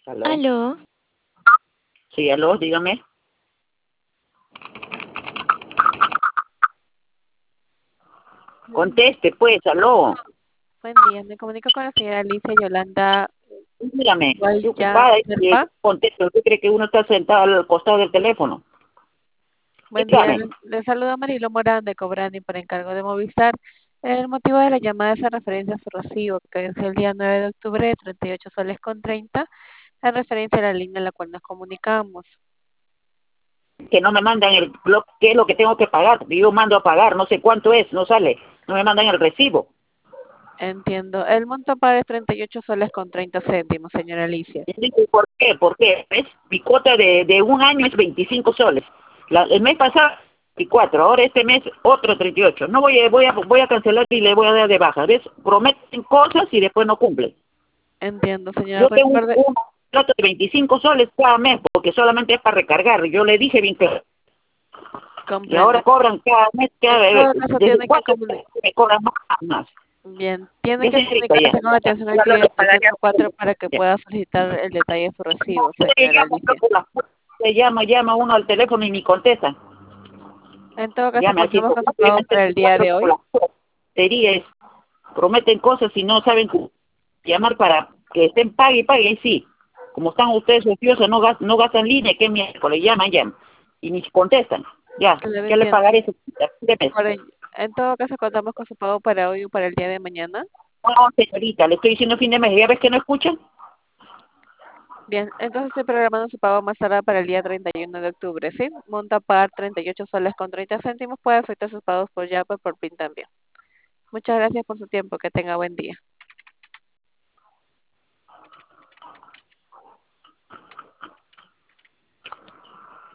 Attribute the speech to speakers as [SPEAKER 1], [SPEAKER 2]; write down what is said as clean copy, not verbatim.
[SPEAKER 1] Aló.
[SPEAKER 2] Aló,
[SPEAKER 1] Sí, aló, dígame.
[SPEAKER 3] Buen día,
[SPEAKER 1] Conteste, pues, aló.
[SPEAKER 3] buen día. Me comunico con la señora Alicia Yolanda
[SPEAKER 1] Dígame, estoy
[SPEAKER 3] Guaya
[SPEAKER 1] ocupada.
[SPEAKER 3] Serpa.
[SPEAKER 1] Contesto. ¿Usted cree que uno está sentado al costado del teléfono?
[SPEAKER 3] Buen día.
[SPEAKER 1] Dígame.
[SPEAKER 3] Le saluda Marilo Morán de Cobrani por encargo de Movistar. El motivo de la llamada es en referencia a su recibo, que es el día 9 de octubre, 38 soles con 30, en referencia a la línea en la cual nos comunicamos.
[SPEAKER 1] Que no me mandan el blog, ¿qué es lo que tengo que pagar? Yo mando a pagar, no sé cuánto es, no sale. No me mandan el recibo.
[SPEAKER 3] Entiendo. El monto para es 38 soles con 30 céntimos, señora Alicia.
[SPEAKER 1] Y digo, ¿por qué? ¿Por qué? ¿Ves? Mi cuota de un año es 25 soles. El mes pasado 24, ahora este mes otro 38. No voy a cancelar y le voy a dar de baja. ¿Ves? Prometen cosas y después no cumplen.
[SPEAKER 3] Entiendo, señora.
[SPEAKER 1] Yo tengo
[SPEAKER 3] Recuerde,
[SPEAKER 1] un plato de 25 soles cada mes porque solamente es para recargar. Yo le dije bien claro. Y
[SPEAKER 3] comprendo.
[SPEAKER 1] ahora cobran cada mes,
[SPEAKER 3] En todo caso,
[SPEAKER 1] ¿desde
[SPEAKER 3] tiene que
[SPEAKER 1] cuándo
[SPEAKER 3] comunicar.
[SPEAKER 1] me cobran más?
[SPEAKER 3] Bien, tiene
[SPEAKER 1] Ya
[SPEAKER 3] que
[SPEAKER 1] señorita, ya.
[SPEAKER 3] comunicarse con atención al
[SPEAKER 1] Ya lo
[SPEAKER 3] cliente
[SPEAKER 1] pagaría.
[SPEAKER 3] 104 para que
[SPEAKER 1] Ya.
[SPEAKER 3] pueda solicitar el detalle de su
[SPEAKER 1] No,
[SPEAKER 3] recibo,
[SPEAKER 1] yo le
[SPEAKER 3] señora
[SPEAKER 1] llamo
[SPEAKER 3] Alicia.
[SPEAKER 1] por la puerta, le llama uno al teléfono y ni contestan.
[SPEAKER 3] En todo caso,
[SPEAKER 1] Llame al
[SPEAKER 3] contamos con su
[SPEAKER 1] 104,
[SPEAKER 3] pago
[SPEAKER 1] llame al
[SPEAKER 3] para el día
[SPEAKER 1] 104
[SPEAKER 3] de
[SPEAKER 1] por
[SPEAKER 3] hoy.
[SPEAKER 1] la puerta. Es, prometen cosas y no saben llamar para que estén pague y pague, y sí. Como están ustedes ociosos, no gastan línea, ¿qué miércoles? Llaman. Y ni contestan. Ya,
[SPEAKER 3] Claro,
[SPEAKER 1] ya le
[SPEAKER 3] entiendo.
[SPEAKER 1] pagaré ese mes.
[SPEAKER 3] En todo caso, contamos con su pago para hoy o para el día de mañana.
[SPEAKER 1] No, señorita, le estoy diciendo fin de mes. ¿Ya ves que no escuchan?
[SPEAKER 3] Bien, entonces estoy programando su pago más tarde para el día 31 de octubre, ¿sí? Monta par 38 soles con 30 céntimos. Puede efectuar sus pagos por Yape o por PIN también. Muchas gracias por su tiempo. Que tenga buen día.